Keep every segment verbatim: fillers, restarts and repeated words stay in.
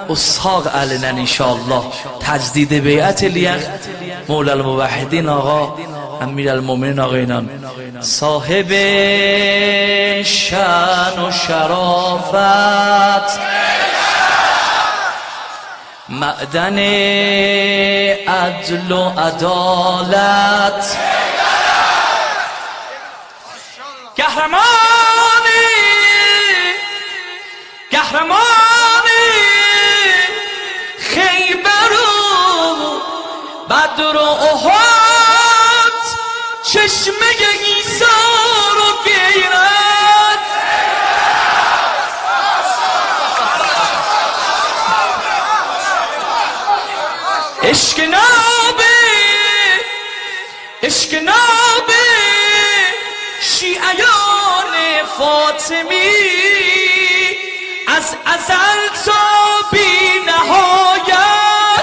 اسحاق علنا انشاءالله تجدید بیعت لیق مولا الموحدین آقا امیرالمومنین آقا اینان صاحب شان و شرافت معدن عدل و عدالت قهرمانی قهرمانی خیبر و بدر و احد چشمه ایثار و غیرت عشق نابه عشق نابه شیعیان فاطمی از ازل تا بی نهایت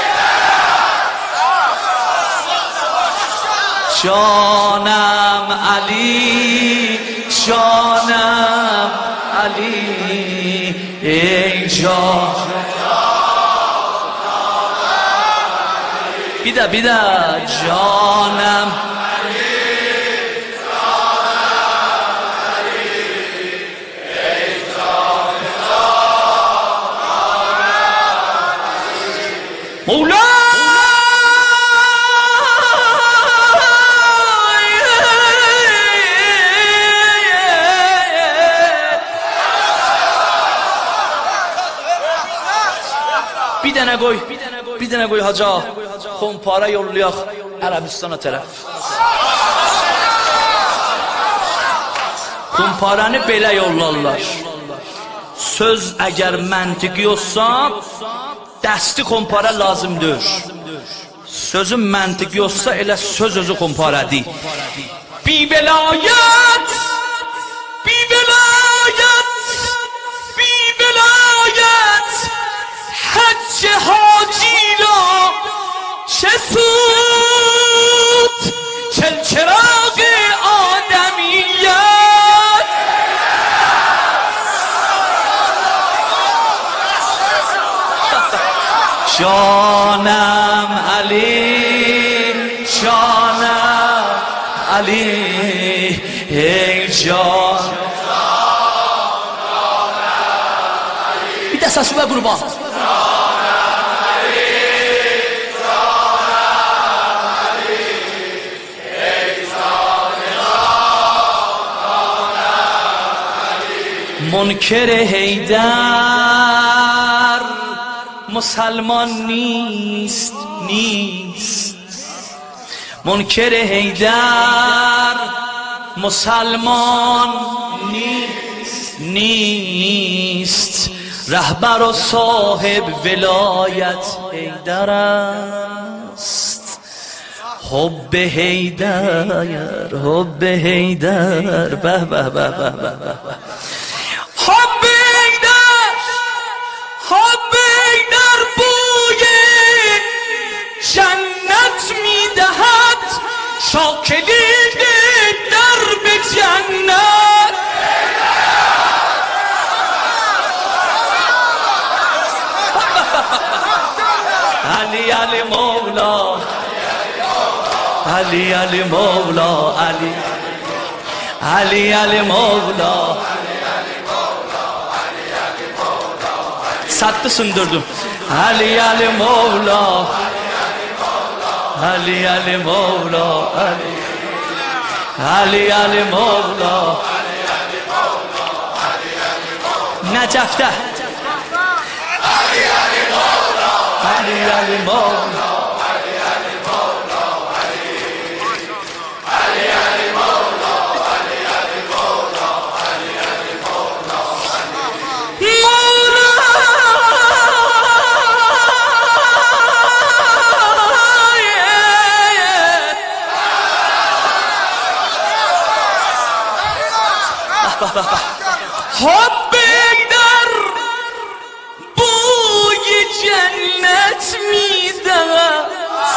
جانم علی جانم علی ای جان بیده بیده جانم مولا بیده نگوی بیده نگوی حاجا خونپاره یولیاخ عربستان طرف خونپارəni belə yollarlar. Söz əgər məntiqi olsa dəsti xonpara lazımdır. Sözün məntiqi olsa elə söz özü xonparadır. Bi velayət, bi velayət, bi velayət Həcc hacıyla چه سود چل چراغ آدمیت جانم علی جانم علی ای جان bir de sesime kurban منکر حیدر مسلمان نیست نیست منکر حیدر مسلمان نیست نیست رهبر و صاحب ولایت حیدر است حب حیدر حب حیدر به به به به به حب حیدر حب حیدر بوی جنت میدهد شاکلید در به جنت علی علی مولا علی علی مولا علی علی علی مولا sattı sündürdüm. Ali Ali Mevla Ali Ali Mevla Ali Ali Ali Mevla Necef'te Ali Ali Mevla Ali Ali Mevla حب در بوی جنت میدهد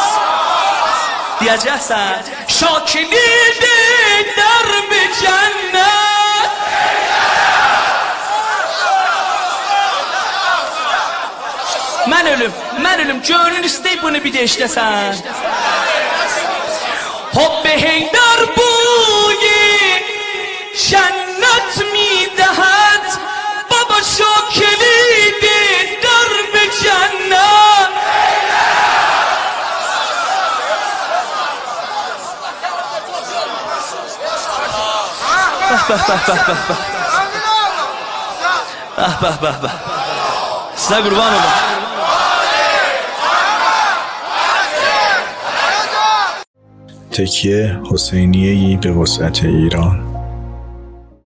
دیجه‌سن شاکلید در به جنت Mən ölüm, mən ölüm. Gönlün istəyib bunu bir də işləsən. حب حیدر بوی جنت میدهد بابا شو کلید در به جنت به به به به به به به به سیده قربان الله. تکیه حسینیه‌ای به وسعت ایران.